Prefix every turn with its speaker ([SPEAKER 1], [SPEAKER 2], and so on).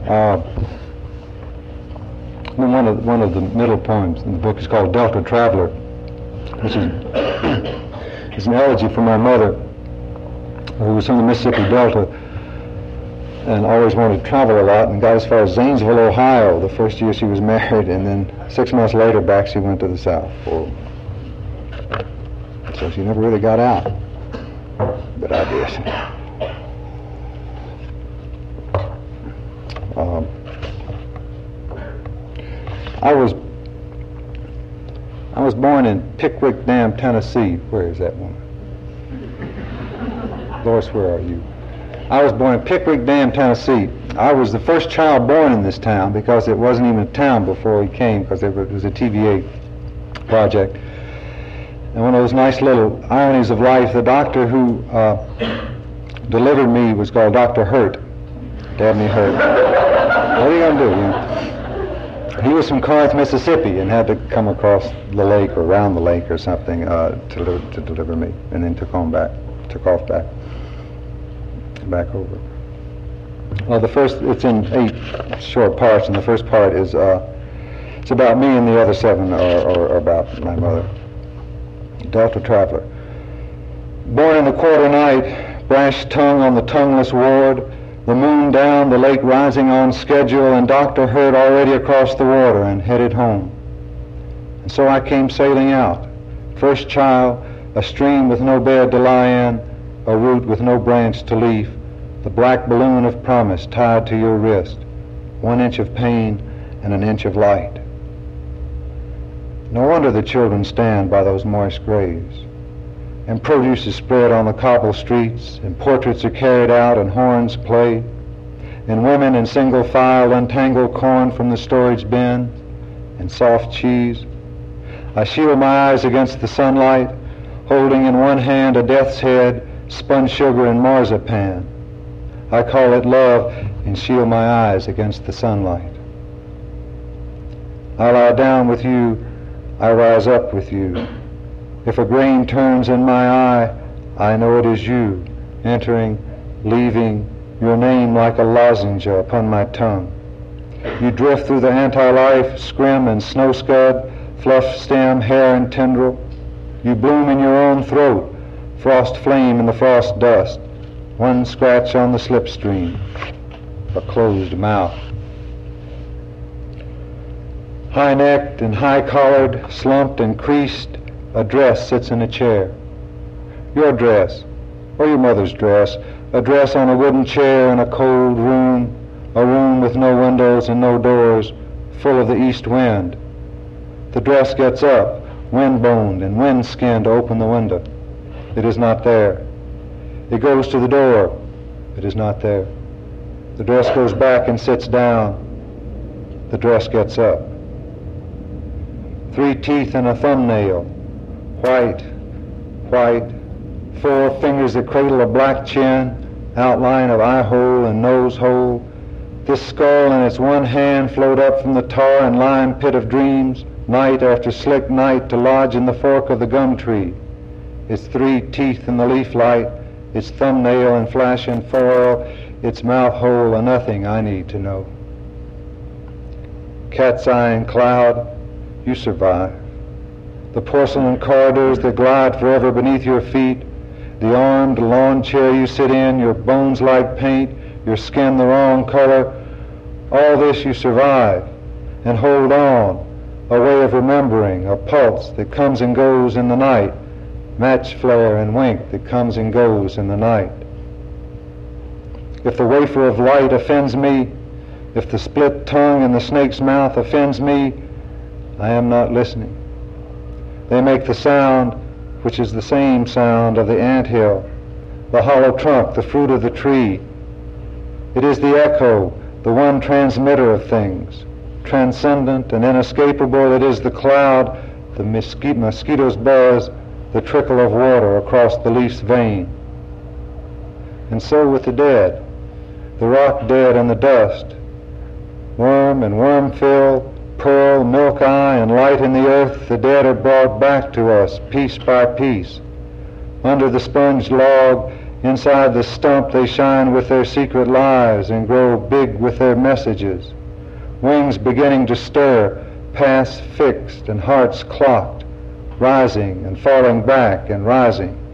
[SPEAKER 1] One of the middle poems in the book is called Delta Traveler, which is an elegy for my mother, who was from the Mississippi Delta and always wanted to travel a lot, and got as far as Zanesville, Ohio, the first year she was married, and then 6 months later back she went to the South. So she never really got out, but I did. I was born in Pickwick Dam, Tennessee. Where is that one? Lois, where are you? I was born in Pickwick Dam, Tennessee. I was the first child born in this town because it wasn't even a town before he came, because it was a TVA project. And one of those nice little ironies of life, the doctor who delivered me was called Dr. Hurt, Dabney Hurt. What are you going to do? You know? He was from Corinth, Mississippi, and had to come across the lake or around the lake or something to deliver me, and then took off back over. Well, it's in 8 short parts, and the first part is it's about me, and the other 7 are about my mother. Delta Traveler. Born in the quarter night, brash tongue on the tongueless ward, the moon down, the lake rising on schedule, and Dr. Hurt already across the water and headed home. And so I came sailing out, first child, a stream with no bed to lie in, a root with no branch to leaf, the black balloon of promise tied to your wrist, 1 inch of pain and an inch of light. No wonder the children stand by those moist graves, and produce is spread on the cobble streets, and portraits are carried out, and horns play, and women in single file untangle corn from the storage bin, and soft cheese. I shield my eyes against the sunlight, holding in one hand a death's head, spun sugar and marzipan. I call it love, and shield my eyes against the sunlight. I lie down with you, I rise up with you. If a grain turns in my eye, I know it is you, entering, leaving, your name like a lozenge upon my tongue. You drift through the anti-life, scrim and snow scud, fluff stem, hair and tendril. You bloom in your own throat, frost flame in the frost dust, 1 scratch on the slipstream, a closed mouth. High-necked and high-collared, slumped and creased, a dress sits in a chair. Your dress, or your mother's dress, a dress on a wooden chair in a cold room, a room with no windows and no doors, full of the east wind. The dress gets up, wind-boned and wind-skinned, to open the window. It is not there. It goes to the door. It is not there. The dress goes back and sits down. The dress gets up. 3 teeth and a thumbnail, white, white, 4 fingers that cradle a black chin, outline of eye hole and nose hole. This skull in its one hand float up from the tar and lime pit of dreams, night after slick night, to lodge in the fork of the gum tree. Its 3 teeth in the leaf light, its thumbnail and flashing foil, its mouth hole a nothing I need to know. Cat's eye and cloud, you survive. The porcelain corridors that glide forever beneath your feet, the armed lawn chair you sit in, your bones like paint, your skin the wrong color, all this you survive and hold on, a way of remembering, a pulse that comes and goes in the night, match flare and wink that comes and goes in the night. If the wafer of light offends me, if the split tongue in the snake's mouth offends me, I am not listening. They make the sound, which is the same sound of the anthill, the hollow trunk, the fruit of the tree. It is the echo, the one transmitter of things. Transcendent and inescapable, it is the cloud, the mosquito's buzz, the trickle of water across the leaf's vein. And so with the dead, the rock dead and the dust, worm and worm-fill, pearl, milk eye, and light in the earth, the dead are brought back to us piece by piece. Under the sponged log, Inside the stump they shine with their secret lives and grow big with their messages. Wings beginning to stir, paths fixed and hearts clocked, rising and falling back and rising.